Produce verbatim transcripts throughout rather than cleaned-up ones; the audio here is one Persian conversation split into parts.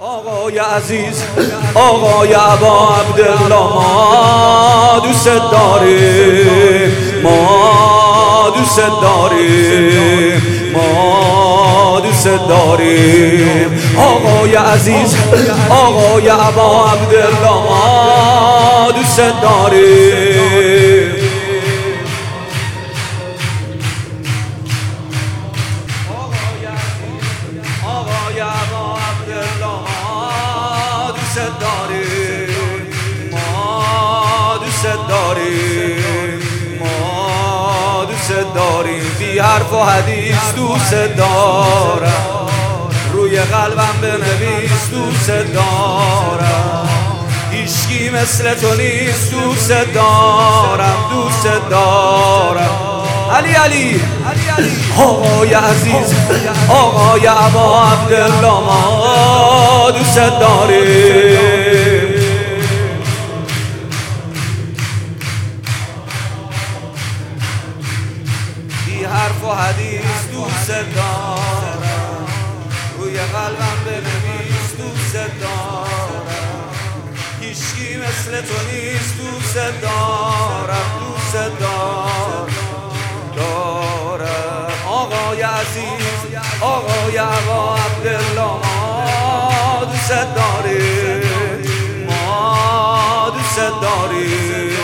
آقای عزیز، آقای ابا عبدالله، ما دوست داریم، ما دوست داریم، ما دوست داریم. آقای عزیز، آقای ابا عبدالله، ما دوست داریم. آقای ابا عبدالله، ما دوست داریم، ما دوست داریم، ما دوست داریم. بی حرف و حدیث دوست دارم، روی قلبم بنویس دوست دارم. هیچکی مثل تو نیست دوست دارم، دوست دارم. علی علی آقای عزیز، آقای ابا عبدالله، ما دوست داریم. بی حرف و حدیث دوست دارم، روی قلبم بنویس دوست دارم. هیچکی مثل تو نیست دوست دارم، دوست دارم. آقای عزیز، آقای ابا عبدالله، ما دوست داریم، ما دوست داریم،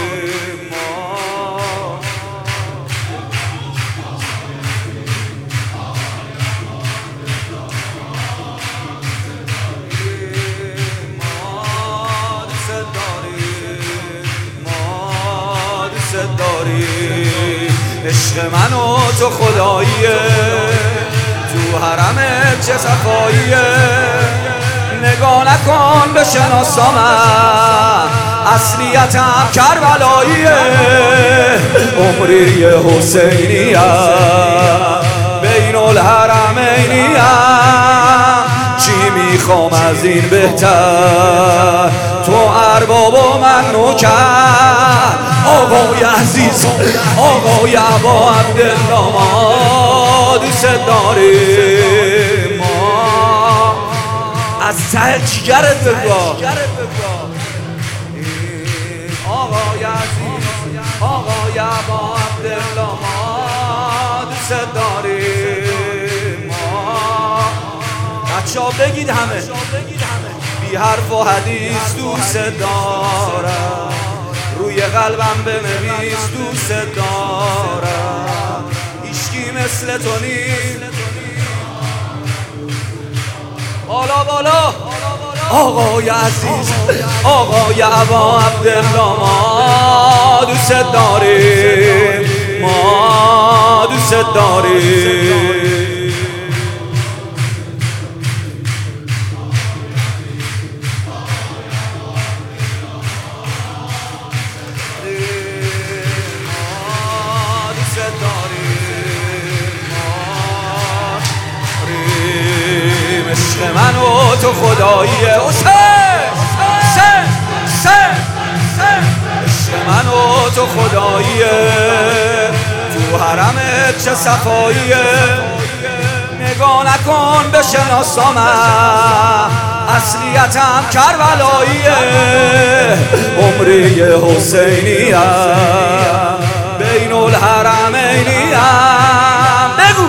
ما دوست داریم، ما دوست داریم. عشق من و تو خداییه، تو حرمت چه صفاییه. نگاه نکن بشناسامم، اصلیتم کربلاییه. عمری حسینیم، بین الحرمینیم. چی میخوام از این بهتر، تو ارباب و من نوکر. آقای عزیز، آقای ابا عبدالله، ما دوست داریم، ما از ته جگرت بگو. آقای عزیز، آقای ابا عبدالله، ما دوست داریم، ما بچه ها بگید همه. بی حرف و حدیث دوست دارم، روی قلبم بنویس دوست دارم. هیچکی مثل تو نیست. بالا بالا آقای عزیز، آقای ابا عبدالله، ما دوست داریم، ما دوست داریم. عشق من و تو خداییه. حسین حسین حسین عشق من و تو خداییه، تو حرمت چه صفاییه. نگاه نکن بشناسامم، اصلیتم کربلاییه. عمری حسینیم، بین الحرمینیم. بگو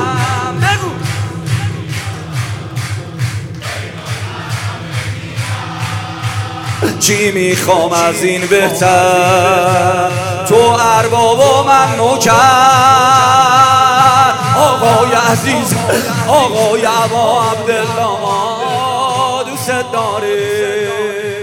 چی میخوام از این بهتر، تو ارباب و من نوکر. آقای عزیز، آقای ابا عبدالله، ما دوست داریم.